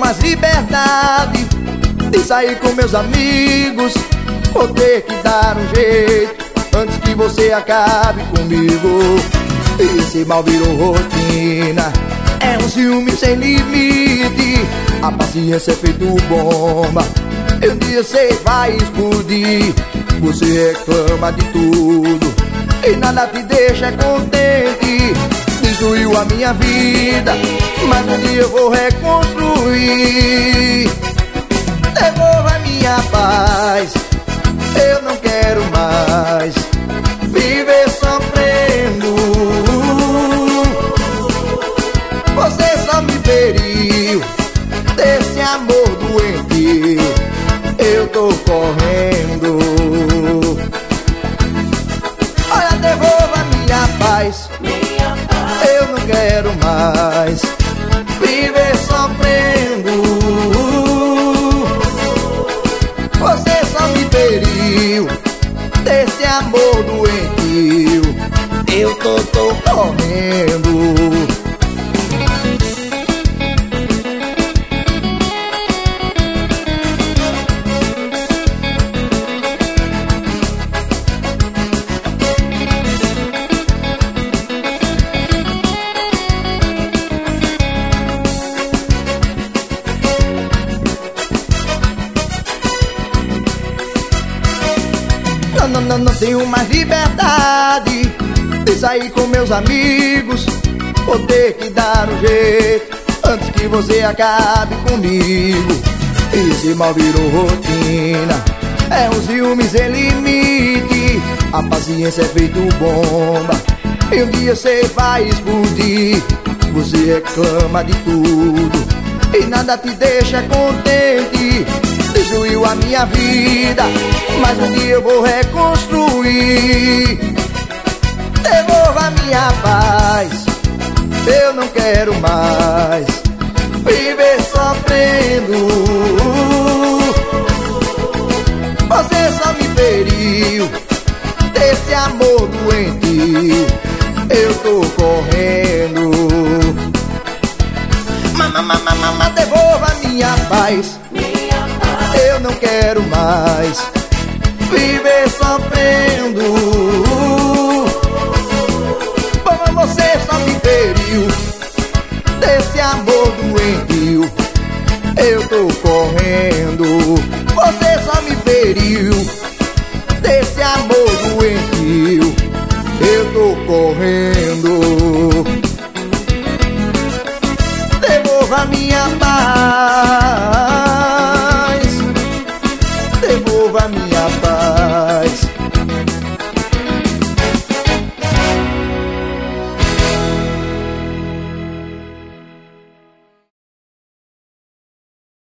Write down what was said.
mais liberdade de sair com meus amigos. Vou ter que dar um jeito antes que você acabe comigo. Esse mal virou rotina, é um ciúme sem limite. A paciência é feito bomba, e um dia cê vai explodir. Você reclama de tudo e nada te deixa contente. Destruiu a minha vida, mas um dia eu vou reconstruir. Devolva minha paz, eu não quero mais viver sofrendo. Você só me feriu desse amor doentio. Eu tô correndo. Olha, devolva minha paz, eu não quero mais viver sofrendo. Você só me feriu desse amor doentio. Eu tô correndo. Não tenho mais liberdade de sair com meus amigos. Vou ter que dar um jeito antes que você acabe comigo. Esse mal virou rotina, é um ciúme sem limite. A paciência é feito bomba, e um dia cê vai explodir. Você reclama de tudo e nada te deixa contente. Destruiu a minha vida, mas um dia eu vou reconstruir. Devolva minha paz, eu não quero mais viver sofrendo. Você só me feriu desse amor doentio. Eu tô correndo. Mama, devolva minha paz, eu não quero mais viver sofrendo. Você só me feriu desse amor doentio. Eu tô correndo.